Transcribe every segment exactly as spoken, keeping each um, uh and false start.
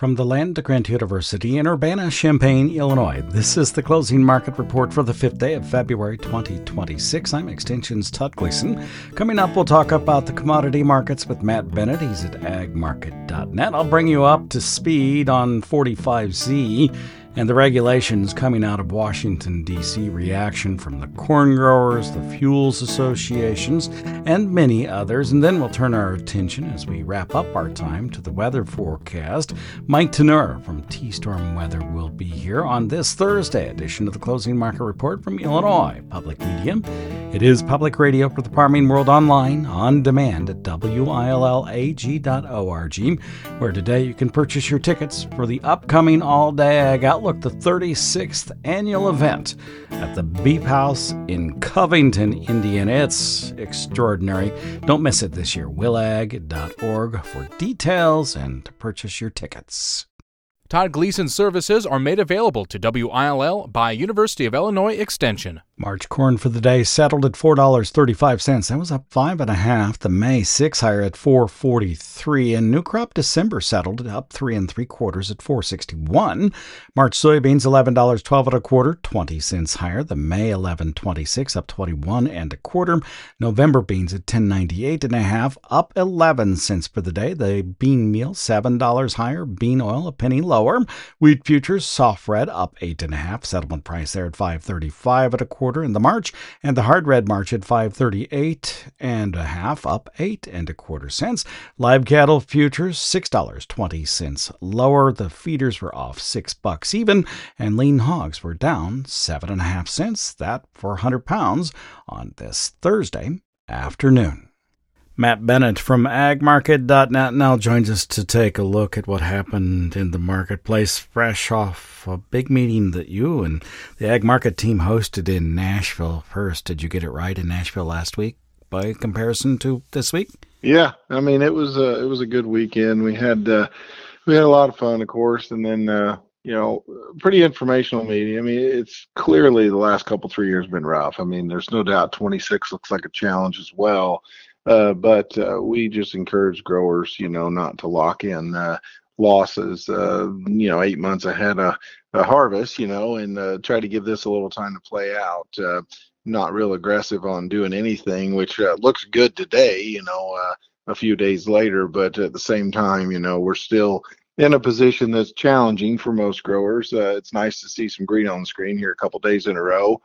From the land of Grant University in Urbana-Champaign, Illinois, this is the Closing Market Report for the fifth day of February twenty twenty-six. I'm Extension's Todd Gleason. Coming up, we'll talk about the commodity markets with Matt Bennett. He's at ag market dot net. I'll bring you up to speed on forty-five Z and the regulations coming out of Washington, D C, reaction from the corn growers, the fuels associations, and many others. And then we'll turn our attention as we wrap up our time to the weather forecast. Mike Teneur from T-Storm Weather will be here on this Thursday edition of the Closing Market Report from Illinois Public Media. It is public radio for the farming world online, on demand at W I L L A G dot org, where today you can purchase your tickets for the upcoming All-Day Ag Outlook, the thirty-sixth annual event at the Beef House in Covington, Indiana. It's extraordinary. Don't miss it this year. will ag dot org for details and to purchase your tickets. Todd Gleason services are made available to W I L L by University of Illinois Extension. March corn for the day settled at four dollars and thirty-five cents. That was up five and a half. The May six higher at four dollars and forty-three cents. And new crop December settled up three and three quarters at four dollars and sixty-one cents. March soybeans eleven dollars and twelve and a quarter, twenty cents higher. The May eleven dollars and twenty-six, up twenty-one and a quarter. November beans at ten dollars and ninety-eight and a half, up eleven cents for the day. The bean meal seven dollars higher. Bean oil a penny lower. Wheat futures soft red up eight and a half. Settlement price there at five thirty-five and a quarter in the March, and the hard red March at five thirty-eight and a half, up eight and a quarter cents. Live cattle futures six dollars and twenty cents lower. The feeders were off six bucks even, and lean hogs were down seven and a half cents. That for one hundred pounds on this Thursday afternoon. Matt Bennett from ag market dot net now joins us to take a look at what happened in the marketplace, fresh off a big meeting that you and the ag market team hosted in Nashville. First, did you get it right in Nashville last week by comparison to this week? Yeah, I mean it was a it was a good weekend. We had uh, we had a lot of fun, of course, and then uh, you know, pretty informational meeting. I mean, it's clearly the last couple three years been rough. I mean, there's no doubt twenty-six looks like a challenge as well. Uh, but uh, we just encourage growers, you know, not to lock in uh, losses, uh, you know, eight months ahead of a harvest, you know, and uh, try to give this a little time to play out. Uh, not real aggressive on doing anything, which uh, looks good today, you know, uh, a few days later. But at the same time, you know, we're still in a position that's challenging for most growers. Uh, it's nice to see some green on the screen here a couple days in a row.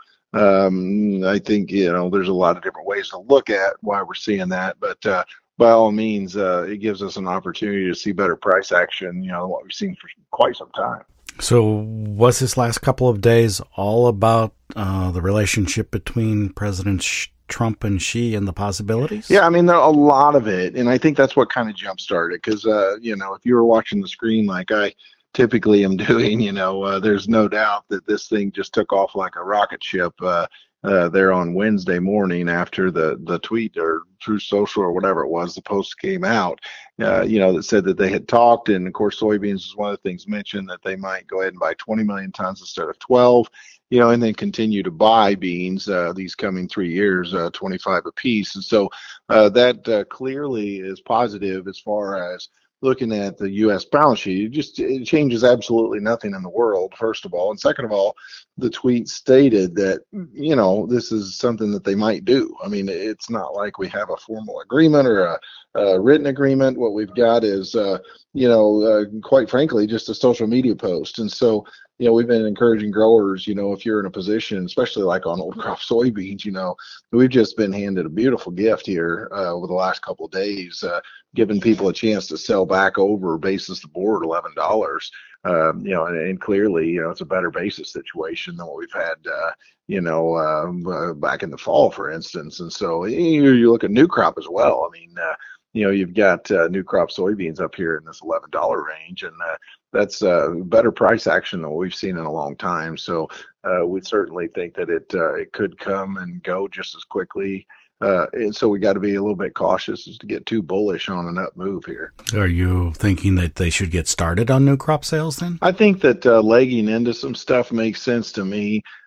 Um, I think, you know, there's a lot of different ways to look at why we're seeing that, but uh, by all means, uh, it gives us an opportunity to see better price action, you know, what we've seen for quite some time. So was this last couple of days all about uh, the relationship between President Trump and Xi and the possibilities? Yeah, I mean, a lot of it, and I think that's what kind of jump-started, because, uh, you know, if you were watching the screen like I typically am doing, you know, uh, there's no doubt that this thing just took off like a rocket ship uh, uh, there on Wednesday morning after the, the tweet or Truth Social or whatever it was, the post came out, uh, you know, that said that they had talked. And of course, soybeans was one of the things mentioned, that they might go ahead and buy twenty million tons instead of twelve, you know, and then continue to buy beans uh, these coming three years, uh, twenty-five apiece. And so uh, that uh, clearly is positive as far as looking at the U S balance sheet. It just it changes absolutely nothing in the world, first of all. And second of all, the tweet stated that, you know, this is something that they might do. I mean, it's not like we have a formal agreement or a, a written agreement. What we've got is, uh, you know, uh, quite frankly, just a social media post. And so, you know, we've been encouraging growers, you know, if you're in a position, especially like on old crop soybeans, you know, we've just been handed a beautiful gift here uh, over the last couple of days, uh, giving people a chance to sell back over basis the board eleven dollars. Um, you know, and, and clearly, you know, it's a better basis situation than what we've had, uh, you know, uh, uh, back in the fall, for instance. And so you, you look at new crop as well. I mean, uh, you know, you've got uh, new crop soybeans up here in this eleven dollars range, and uh, that's uh, better price action than what we've seen in a long time. So uh, we certainly think that it uh, it could come and go just as quickly. Uh, and so we got to be a little bit cautious as to get too bullish on an up move here. Are you thinking that they should get started on new crop sales then? I think that uh, legging into some stuff makes sense to me.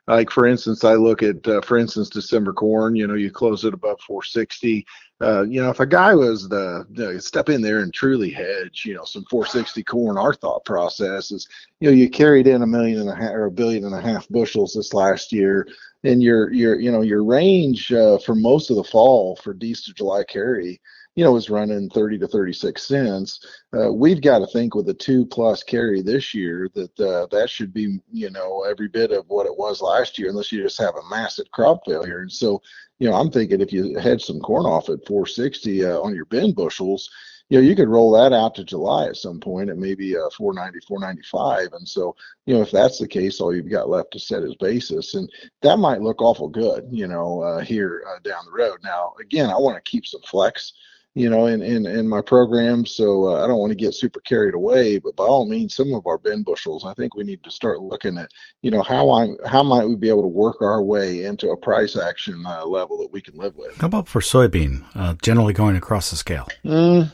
Like, for instance, I look at, uh, for instance, December corn, you know, you close it above four sixty. Uh, you know, if a guy was the, the step in there and truly hedge, you know, some four sixty corn, our thought process is, you know, you carried in a million and a half or a billion and a half bushels this last year, and your your you know your range uh, for most of the fall for Dec to July carry, you know, was running thirty to thirty-six cents. Uh, we've got to think with a two plus carry this year that uh, that should be, you know, every bit of what it was last year, unless you just have a massive crop failure. And so, you know, I'm thinking if you hedge some corn off at four sixty uh, on your bin bushels, you know, you could roll that out to July at some point at maybe uh, four ninety, four ninety-five. And so, you know, if that's the case, all you've got left to set is basis. And that might look awful good, you know, uh, here uh, down the road. Now, again, I want to keep some flex, you know, in, in, in my program. So uh, I don't want to get super carried away, but by all means, some of our bin bushels, I think we need to start looking at, you know, how I, how might we be able to work our way into a price action uh, level that we can live with. How about for soybean, uh, generally going across the scale? Mm,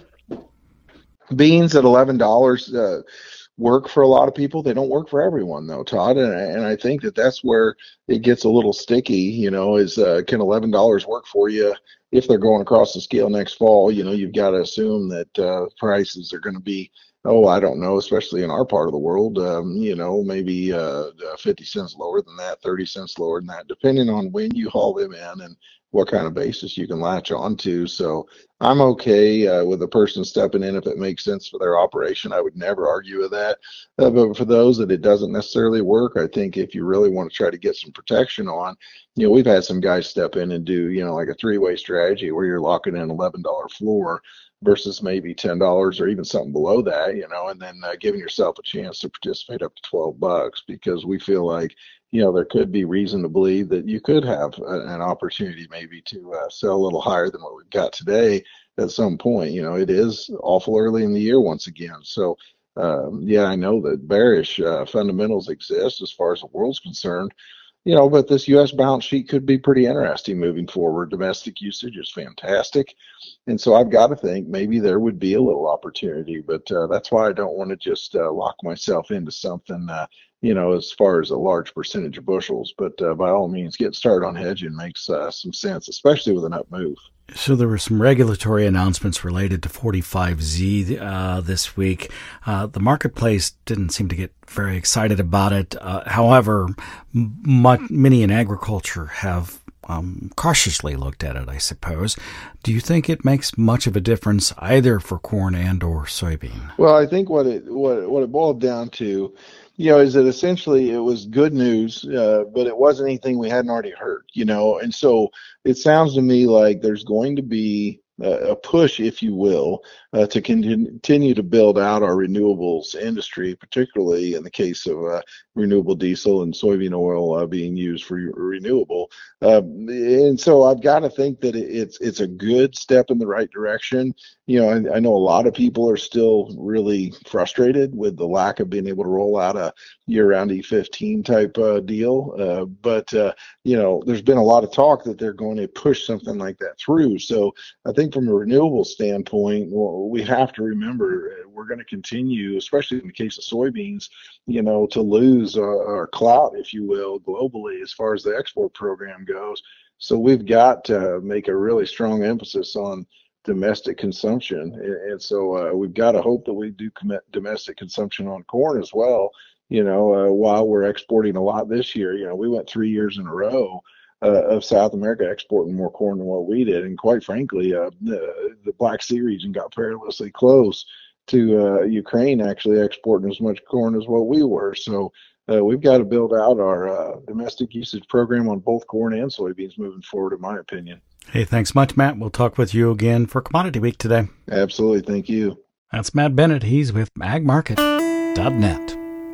beans at eleven dollars uh, work for a lot of people. They don't work for everyone, though, Todd. And, and I think that that's where it gets a little sticky, you know, is uh, can eleven dollars work for you? If they're going across the scale next fall, you know, you've got to assume that uh, prices are going to be, oh, I don't know, especially in our part of the world, um, you know, maybe uh, fifty cents lower than that, thirty cents lower than that, depending on when you haul them in and what kind of basis you can latch onto. So I'm okay uh, with a person stepping in if it makes sense for their operation. I would never argue with that. Uh, but for those that it doesn't necessarily work, I think if you really want to try to get some protection on, you know, we've had some guys step in and do, you know, like a three-way strategy where you're locking in an eleven dollar floor versus maybe ten dollars or even something below that, you know, and then uh, giving yourself a chance to participate up to twelve bucks, because we feel like, you know, there could be reason to believe that you could have a, an opportunity maybe to uh, sell a little higher than what we've got today at some point. You know, it is awful early in the year once again. So, um, yeah, I know that bearish uh, fundamentals exist as far as the world's concerned. You know, but this U S balance sheet could be pretty interesting moving forward. Domestic usage is fantastic. And so I've got to think maybe there would be a little opportunity, but uh, that's why I don't want to just uh, lock myself into something, uh, you know, as far as a large percentage of bushels. But uh, by all means, getting started on hedging makes uh, some sense, especially with an up move. So there were some regulatory announcements related to forty-five Z uh, this week. Uh, the marketplace didn't seem to get very excited about it. Uh, however, much, many in agriculture have um, cautiously looked at it, I suppose. Do you think it makes much of a difference either for corn and or soybean? Well, I think what it what what it boiled down to, you know, is that essentially it was good news, uh, but it wasn't anything we hadn't already heard, you know. And so it sounds to me like there's going to be a push, if you will, uh, to continue to build out our renewables industry, particularly in the case of uh, renewable diesel and soybean oil uh, being used for renewable. Uh, and so I've got to think that it's it's a good step in the right direction. You know, I, I know a lot of people are still really frustrated with the lack of being able to roll out a year-round E fifteen type uh, deal. Uh, but, uh, you know, there's been a lot of talk that they're going to push something like that through. So I think from a renewable standpoint, well, we have to remember we're going to continue, especially in the case of soybeans, you know, to lose our, our clout, if you will, globally as far as the export program goes. So we've got to make a really strong emphasis on domestic consumption. And so uh, we've got to hope that we do commit domestic consumption on corn as well. You know, uh, while we're exporting a lot this year, you know, we went three years in a row Uh, of South America exporting more corn than what we did. And quite frankly, uh, the, the Black Sea region got perilously close to uh, Ukraine actually exporting as much corn as what we were. So uh, we've got to build out our uh, domestic usage program on both corn and soybeans moving forward, in my opinion. Hey, thanks much, Matt. We'll talk with you again for Commodity Week today. Absolutely. Thank you. That's Matt Bennett. He's with ag market dot net.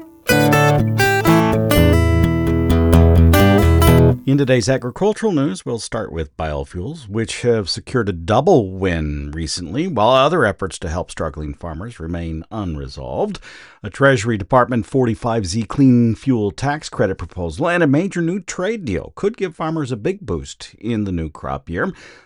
In today's agricultural news, we'll start with biofuels, which have secured a double win recently, while other efforts to help struggling farmers remain unresolved. A Treasury Department forty-five Z clean fuel tax credit proposal and a major new trade deal could give farmers a big boost in the new crop year.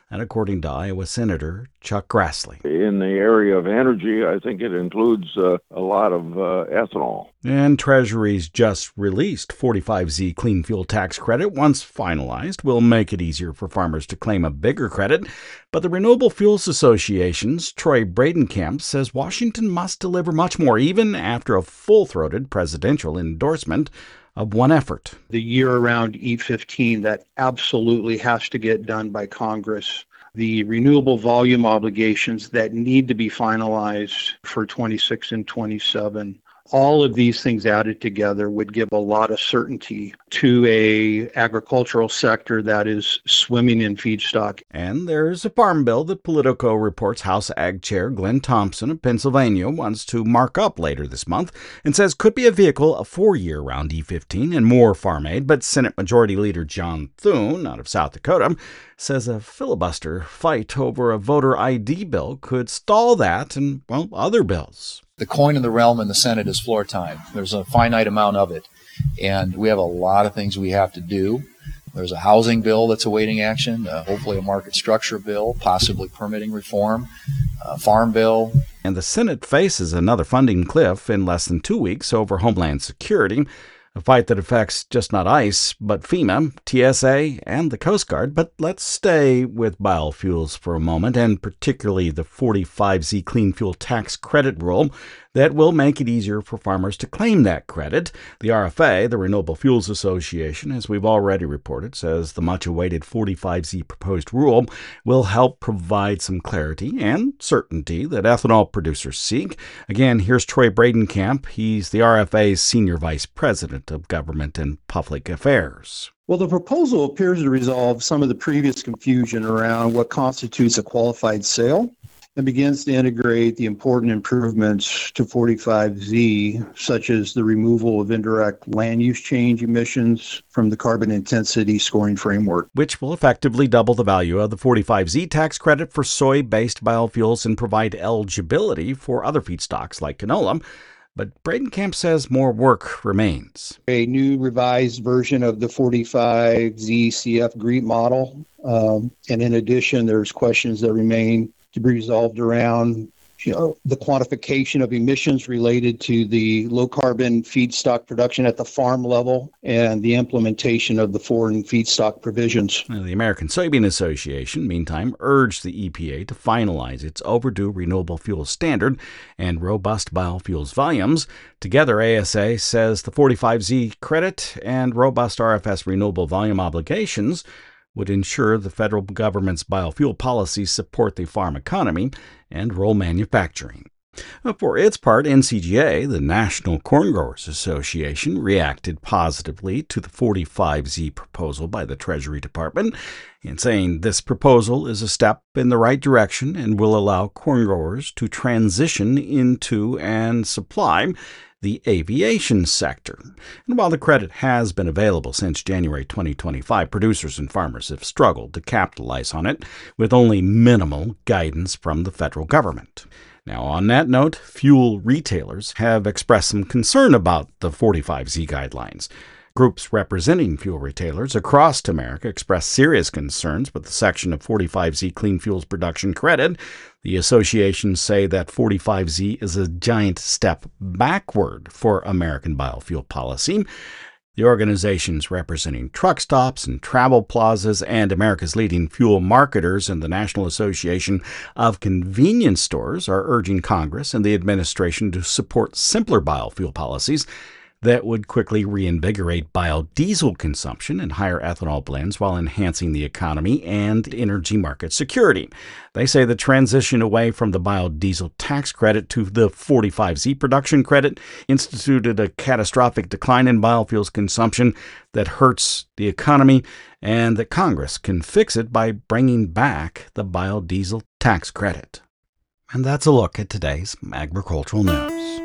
and according to Iowa Senator Chuck Grassley. In the area of energy, I think it includes uh, a lot of uh, ethanol. And Treasury's just released forty-five Z clean fuel tax credit, once finalized, will make it easier for farmers to claim a bigger credit. But the Renewable Fuels Association's Troy Bradenkamp says Washington must deliver much more, even after a full-throated presidential endorsement of one effort. The year-round E fifteen, that absolutely has to get done by Congress. The renewable volume obligations that need to be finalized for twenty-six and twenty-seven. All of these things added together would give a lot of certainty to a agricultural sector that is swimming in feedstock. And there's a farm bill that Politico reports House Ag Chair Glenn Thompson of Pennsylvania wants to mark up later this month and says could be a vehicle for year-round E fifteen and more farm aid. But Senate Majority Leader John Thune out of South Dakota says a filibuster fight over a voter I D bill could stall that and, well, other bills. The coin in the realm in the Senate is floor time. There's a finite amount of it, and we have a lot of things we have to do. There's a housing bill that's awaiting action, uh, hopefully a market structure bill, possibly permitting reform, a farm bill. And the Senate faces another funding cliff in less than two weeks over Homeland Security, a fight that affects just not ICE, but FEMA, T S A, and the Coast Guard. But let's stay with biofuels for a moment, and particularly the forty-five Z clean fuel tax credit rule that will make it easier for farmers to claim that credit. The R F A, the Renewable Fuels Association, as we've already reported, says the much-awaited forty-five Z proposed rule will help provide some clarity and certainty that ethanol producers seek. Again, here's Troy Bradenkamp. He's the R F A's Senior Vice President of Government and Public Affairs. Well, the proposal appears to resolve some of the previous confusion around what constitutes a qualified sale and begins to integrate the important improvements to forty-five Z, such as the removal of indirect land use change emissions from the carbon intensity scoring framework, which will effectively double the value of the forty-five Z tax credit for soy-based biofuels and provide eligibility for other feedstocks like canola. But Bradenkamp says more work remains. A new revised version of the forty-five Z C F GREET model. Um, and in addition, there's questions that remain to be resolved around, you know, the quantification of emissions related to the low carbon feedstock production at the farm level and the implementation of the foreign feedstock provisions. Now, the American Soybean Association, meantime, urged the E P A to finalize its overdue renewable fuel standard and robust biofuels volumes. Together, A S A says the forty-five Z credit and robust R F S renewable volume obligations would ensure the federal government's biofuel policies support the farm economy and rural manufacturing. For its part, N C G A, the National Corn Growers Association, reacted positively to the forty-five Z proposal by the Treasury Department in saying this proposal is a step in the right direction and will allow corn growers to transition into and supply the aviation sector. And while the credit has been available since January twenty twenty-five, producers and farmers have struggled to capitalize on it with only minimal guidance from the federal government. Now, on that note, fuel retailers have expressed some concern about the forty-five Z guidelines. Groups representing fuel retailers across America expressed serious concerns with the section of forty-five Z clean fuels production credit. The associations say that forty-five Z is a giant step backward for American biofuel policy. The organizations representing truck stops and travel plazas and America's leading fuel marketers and the National Association of Convenience Stores are urging Congress and the administration to support simpler biofuel policies that would quickly reinvigorate biodiesel consumption and higher ethanol blends while enhancing the economy and energy market security. They say the transition away from the biodiesel tax credit to the forty-five Z production credit instituted a catastrophic decline in biofuels consumption that hurts the economy, and that Congress can fix it by bringing back the biodiesel tax credit. And that's a look at today's agricultural news.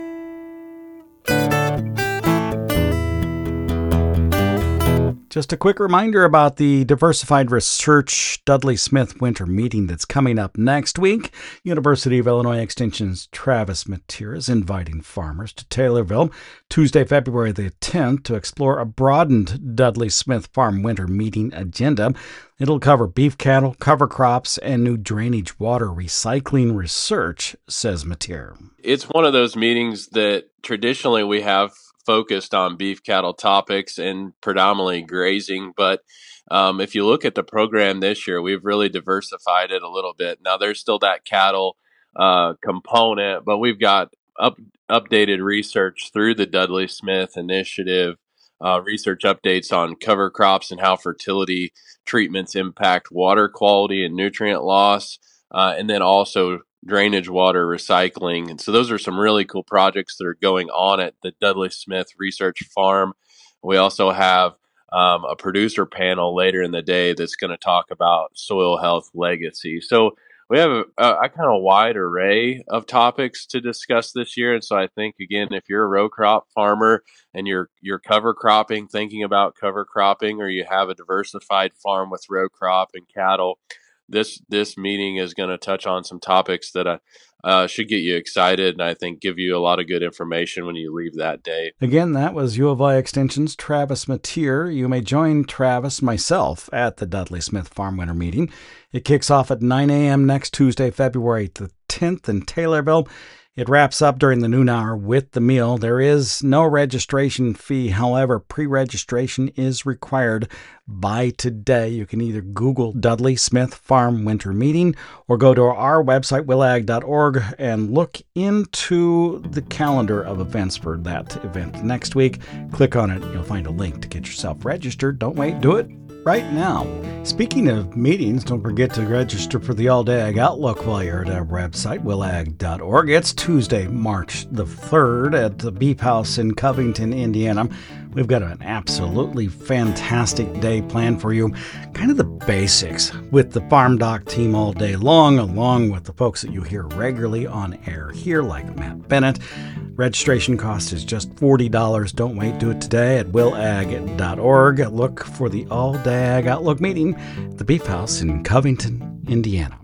Just a quick reminder about the Diversified Research Dudley Smith Winter Meeting that's coming up next week. University of Illinois Extension's Travis Mateer is inviting farmers to Taylorville Tuesday, February the tenth to explore a broadened Dudley Smith Farm Winter Meeting agenda. It'll cover beef cattle, cover crops, and new drainage water recycling research, says Mateer. It's one of those meetings that traditionally we have focused on beef cattle topics and predominantly grazing. But um, if you look at the program this year, we've really diversified it a little bit. Now, there's still that cattle uh, component, but we've got up, updated research through the Dudley Smith Initiative, uh, research updates on cover crops and how fertility treatments impact water quality and nutrient loss, uh, and then also drainage water recycling. And so those are some really cool projects that are going on at the Dudley Smith Research Farm. We also have um, a producer panel later in the day that's going to talk about soil health legacy. So we have a, a kind of wide array of topics to discuss this year. And so I think, again, if you're a row crop farmer and you're you're cover cropping, thinking about cover cropping, or you have a diversified farm with row crop and cattle, This this meeting is going to touch on some topics that uh, uh, should get you excited, and I think give you a lot of good information when you leave that day. Again, that was U of I Extension's Travis Mateer. You may join Travis, myself, at the Dudley Smith Farm Winter Meeting. It kicks off at nine a.m. next Tuesday, February the tenth in Taylorville. It wraps up during the noon hour with the meal. There is no registration fee. However, pre-registration is required by today. You can either Google Dudley Smith Farm Winter Meeting or go to our website, willag dot org, and look into the calendar of events for that event next week. Click on it. You'll find a link to get yourself registered. Don't wait. Do it right now. Speaking of meetings, don't forget to register for the All Day Ag Outlook while you're at our website, willag dot org. It's Tuesday, March the third at the Beef House in Covington, Indiana. We've got an absolutely fantastic day planned for you. Kind of the basics with the Farm Doc team all day long, along with the folks that you hear regularly on air here, like Matt Bennett. Registration cost is just forty dollars. Don't wait. Do it today at willag dot org. Look for the All Day Ag Outlook meeting at the Beef House in Covington, Indiana.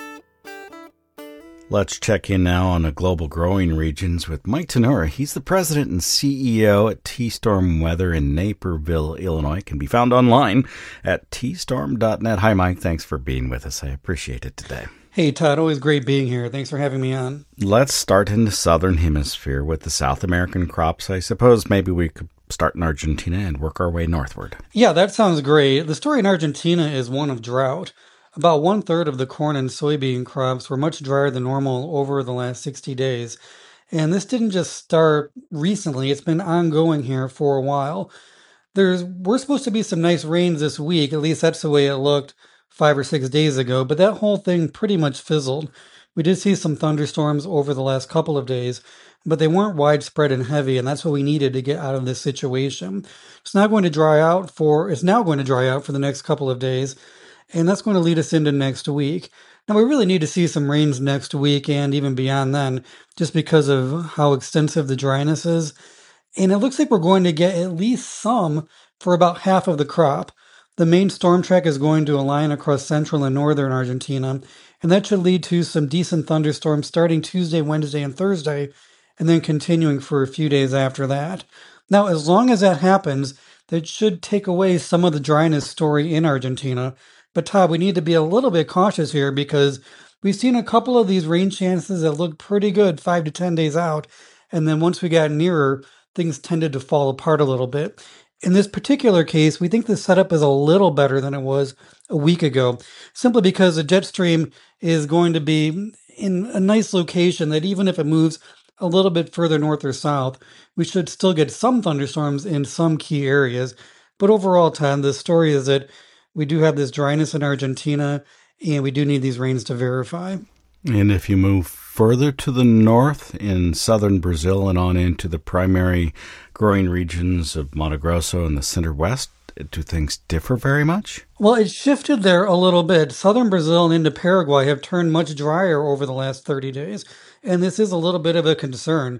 Let's check in now on the global growing regions with Mike Tenura. He's the president and C E O at T-Storm Weather in Naperville, Illinois. Can be found online at t storm dot net. Hi, Mike. Thanks for being with us. I appreciate it today. Hey, Todd. Always great being here. Thanks for having me on. Let's start in the southern hemisphere with the South American crops. I suppose maybe we could start in Argentina and work our way northward. Yeah, that sounds great. The story in Argentina is one of drought. About one-third of the corn and soybean crops were much drier than normal over the last sixty days. And this didn't just start recently. It's been ongoing here for a while. There's We're supposed to be some nice rains this week. At least that's the way it looked five or six days ago. But that whole thing pretty much fizzled. We did see some thunderstorms over the last couple of days, but they weren't widespread and heavy, and that's what we needed to get out of this situation. It's not going to dry out for, it's now going to dry out for the next couple of days, and that's going to lead us into next week. Now, we really need to see some rains next week and even beyond then, just because of how extensive the dryness is. And it looks like we're going to get at least some for about half of the crop. The main storm track is going to align across central and northern Argentina, and that should lead to some decent thunderstorms starting Tuesday, Wednesday, and Thursday, and then continuing for a few days after that. Now, as long as that happens, that should take away some of the dryness story in Argentina. But Todd, we need to be a little bit cautious here because we've seen a couple of these rain chances that look pretty good five to ten days out, and then once we got nearer, things tended to fall apart a little bit. In this particular case, we think the setup is a little better than it was a week ago, simply because the jet stream is going to be in a nice location that even if it moves a little bit further north or south, we should still get some thunderstorms in some key areas. But overall, Todd, the story is that we do have this dryness in Argentina, and we do need these rains to verify. And if you move further to the north in southern Brazil and on into the primary growing regions of Mato Grosso and the center west, do things differ very much? Well, it shifted there a little bit. Southern Brazil and into Paraguay have turned much drier over the last thirty days, and this is a little bit of a concern.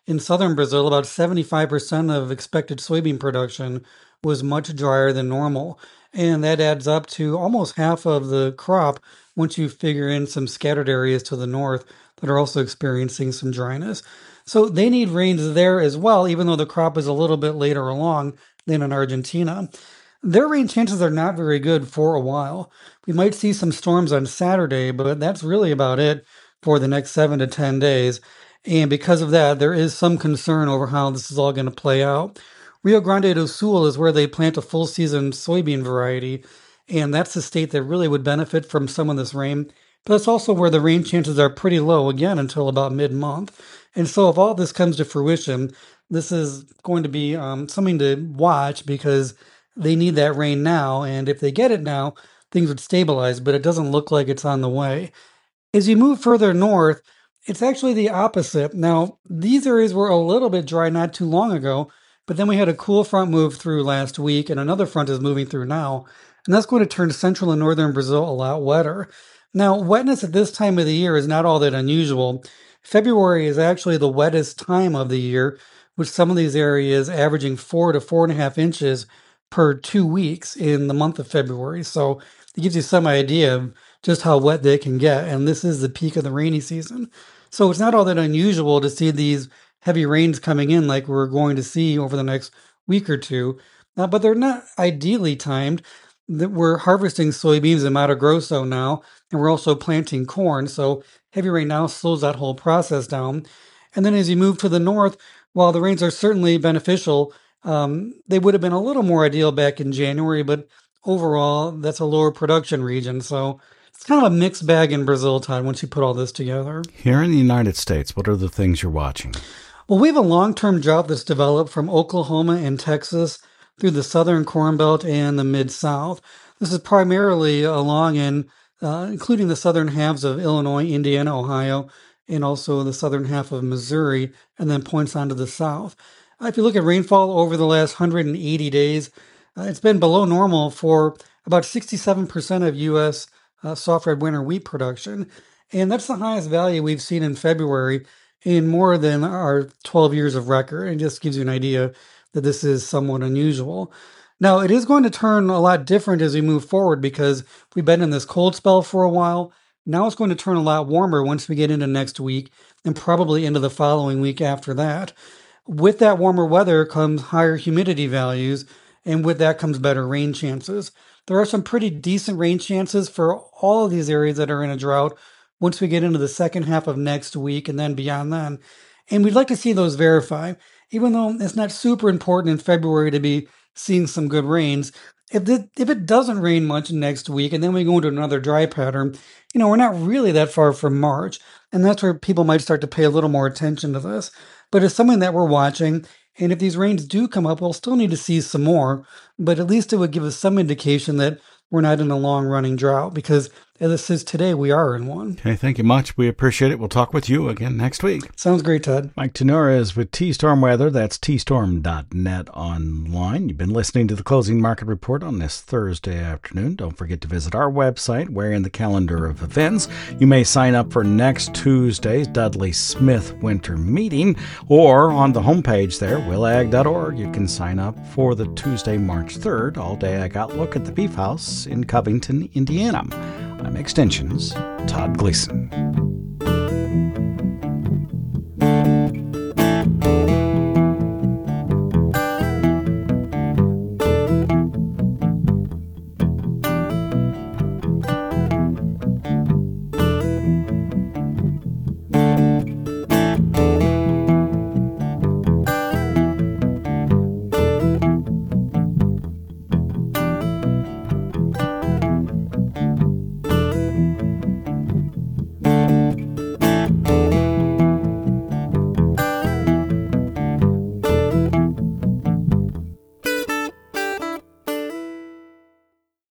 in southern Brazil, about seventy-five percent of expected soybean production was much drier than normal. And that adds up to almost half of the crop once you figure in some scattered areas to the north that are also experiencing some dryness. So they need rains there as well, even though the crop is a little bit later along than in Argentina. Their rain chances are not very good for a while. We might see some storms on Saturday, but that's really about it for the next seven to ten days. And because of that, there is some concern over how this is all going to play out. Rio Grande do Sul is where they plant a full season soybean variety, and that's the state that really would benefit from some of this rain. But that's also where the rain chances are pretty low, again, until about mid-month. And so if all this comes to fruition, this is going to be um, something to watch because they need that rain now. And if they get it now, things would stabilize, but it doesn't look like it's on the way. As you move further north, it's actually the opposite. Now, these areas were a little bit dry not too long ago, but then we had a cool front move through last week, and another front is moving through now, and that's going to turn central and northern Brazil a lot wetter. Now, wetness at this time of the year is not all that unusual. February is actually the wettest time of the year, with some of these areas averaging four to four and a half inches per two weeks in the month of February. So it gives you some idea of just how wet they can get, and this is the peak of the rainy season. So it's not all that unusual to see these heavy rains coming in like we're going to see over the next week or two, uh, but they're not ideally timed. That we're harvesting soybeans in Mato Grosso now, and we're also planting corn, so heavy rain now slows that whole process down. And then as you move to the north, while the rains are certainly beneficial, um, they would have been a little more ideal back in January, but overall, that's a lower production region, so it's kind of a mixed bag in Brazil, Todd, once you put all this together. Here in the United States, what are the things you're watching? Well, we have a long-term drought that's developed from Oklahoma and Texas through the southern Corn Belt and the Mid-South. This is primarily along in, uh, including the southern halves of Illinois, Indiana, Ohio, and also the southern half of Missouri, and then points on to the south. Uh, if you look at rainfall over the last one hundred eighty days, uh, it's been below normal for about sixty-seven percent of U S uh, soft red winter wheat production, and that's the highest value we've seen in February in more than our twelve years of record. It just gives you an idea that this is somewhat unusual. Now, it is going to turn a lot different as we move forward because we've been in this cold spell for a while. Now it's going to turn a lot warmer once we get into next week and probably into the following week after that. With that warmer weather comes higher humidity values, and with that comes better rain chances. There are some pretty decent rain chances for all of these areas that are in a drought once we get into the second half of next week and then beyond then. And we'd like to see those verify. Even though it's not super important in February to be seeing some good rains, if it, if it doesn't rain much next week and then we go into another dry pattern, you know, we're not really that far from March. And that's where people might start to pay a little more attention to this. But it's something that we're watching. And if these rains do come up, we'll still need to see some more. But at least it would give us some indication that we're not in a long-running drought, because as it says today, we are in one. Okay, thank you much. We appreciate it. We'll talk with you again next week. Sounds great, Todd. Mike Tenura is with T-Storm Weather. That's T storm dot net online. You've been listening to the Closing Market Report on this Thursday afternoon. Don't forget to visit our website, where in the calendar of events you may sign up for next Tuesday's Dudley Smith Winter Meeting, or on the homepage there, will ag dot org, you can sign up for the Tuesday, March third, All-Day Ag Outlook at the Beef House in Covington, Indiana. I'm Extension's Todd Gleason.